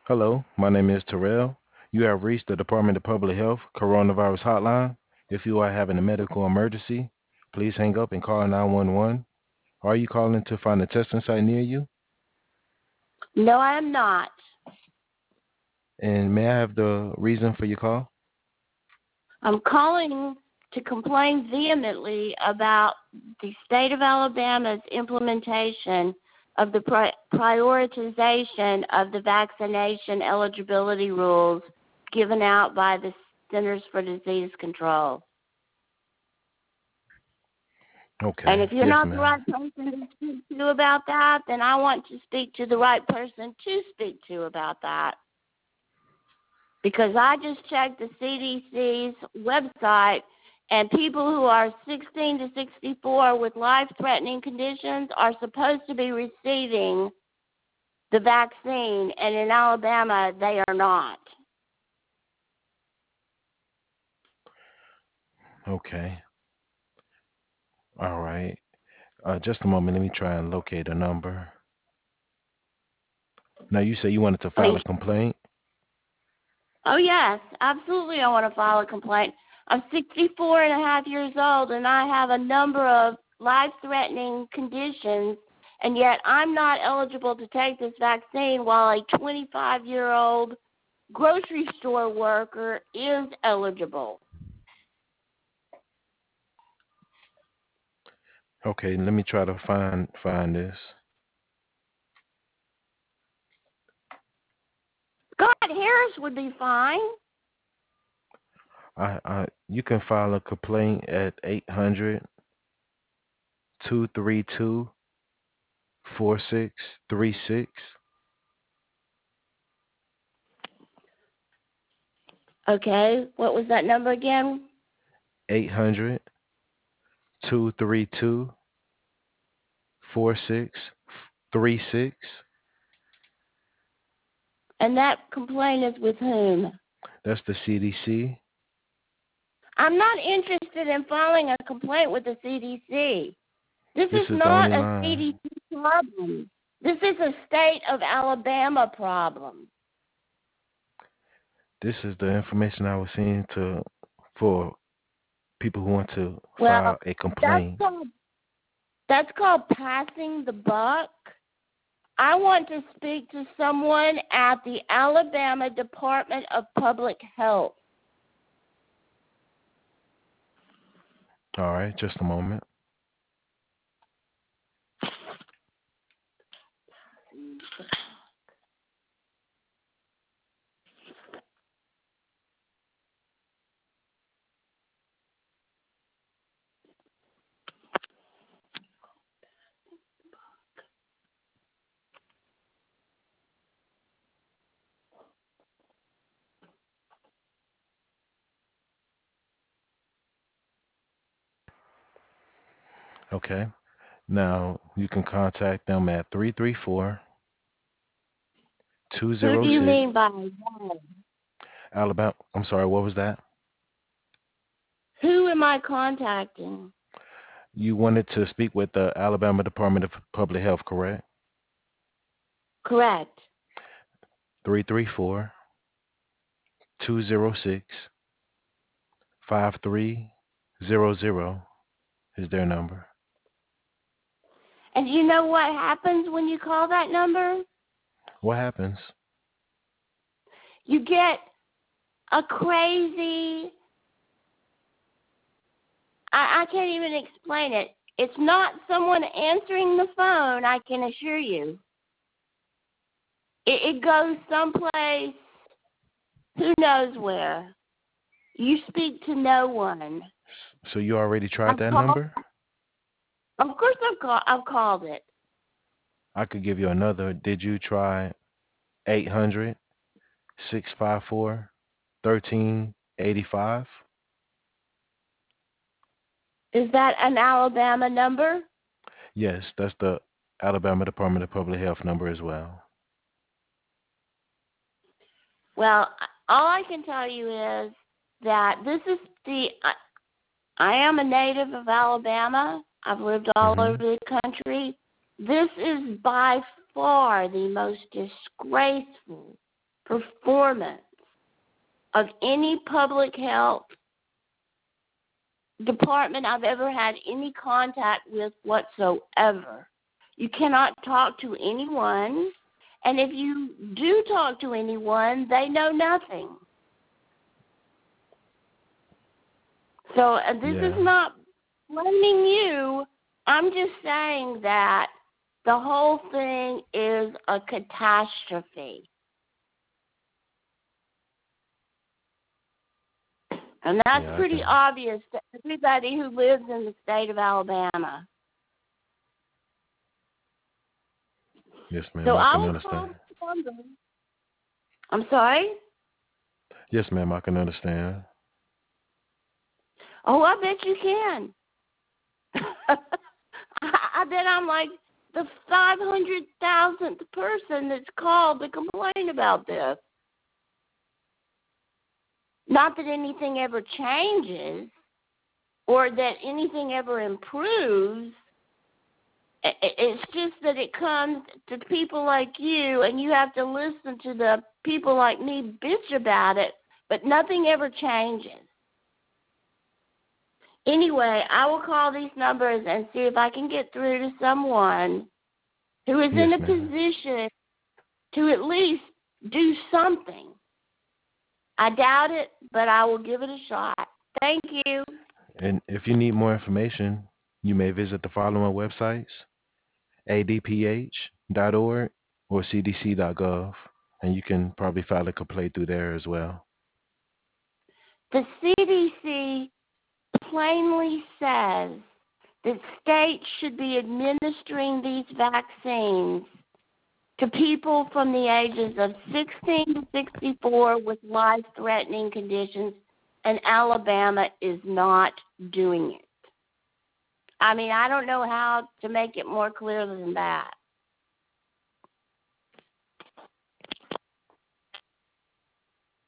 Hello, my name is Terrell. You have reached the Department of Public Health Coronavirus Hotline. If you are having a medical emergency, please hang up and call 911. Are you calling to find a testing site near you? No, I am not. And may I have the reason for your call? I'm calling to complain vehemently about the state of Alabama's implementation of the prioritization of the vaccination eligibility rules given out by the Centers for Disease Control. And Okay, if you're yes, not the ma'am. right person to speak to about that, then I want to speak to the right person to speak to about that. Because I just checked the CDC's website, and people who are 16 to 64 with life-threatening conditions are supposed to be receiving the vaccine, and in Alabama, they are not. Okay, all right. Just a moment. Let me try and locate a number. Now, you say you wanted to I file mean, a complaint? oh, yes, absolutely, I want to file a complaint. I'm 64 and a half years old, and I have a number of life-threatening conditions, and yet I'm not eligible to take this vaccine while a 25-year-old grocery store worker is eligible. Okay, let me try to find this. Scott Harris would be fine. You can file a complaint at 800-232-4636. Okay, what was that number again? 800-232-4636. And that complaint is with whom? That's the CDC. I'm not interested in filing a complaint with the CDC. This This is is the not only a line. CDC problem. This is a state of Alabama problem. This is the information I was seeing to for people who want to Well, file a that's complaint. called, that's called passing the buck. I want to speak to someone at the Alabama Department of Public Health. All right, just a moment. Okay. Now you can contact them at 334 Who do you 206 mean by that? Alabama. I'm sorry, what was that? Who am I contacting? You wanted to speak with the Alabama Department of Public Health, correct? Correct. 334 206 5300 is their number. And do you know what happens when you call that number? What happens? You get a crazy, I can't even explain it. It's not someone answering the phone, I can assure you. It goes someplace, who knows where. You speak to no one. So you already tried I've that called, number? of course I've called it. I could give you another. Did you try 800 654 1385? Is that an Alabama number? Yes, that's the Alabama Department of Public Health number as well. Well, all I can tell you is that this is I am a native of Alabama. I've lived all over Mhm. the country. This is by far the most disgraceful performance of any public health department I've ever had any contact with whatsoever. You cannot talk to anyone, and if you do talk to anyone, they know nothing. So this is not blaming you. I'm just saying that the whole thing is a catastrophe. And that's pretty obvious to everybody who lives in the state of Alabama. Yes, ma'am. So I I can will understand. call the number. I'm sorry? Yes, ma'am. I can understand. Oh, I bet you can. I bet I'm like the 500,000th person that's called to complain about this. Not that anything ever changes or that anything ever improves. It's just that it comes to people like you, and you have to listen to the people like me bitch about it, but nothing ever changes. Anyway, I will call these numbers and see if I can get through to someone who is in a position to at least do something. I doubt it, but I will give it a shot. Thank you. And if you need more information, you may visit the following websites: adph.org or cdc.gov, and you can probably file a complaint through there as well. The CDC plainly says that states should be administering these vaccines to people from the ages of 16 to 64 with life-threatening conditions, and Alabama is not doing it. I mean, I don't know how to make it more clear than that.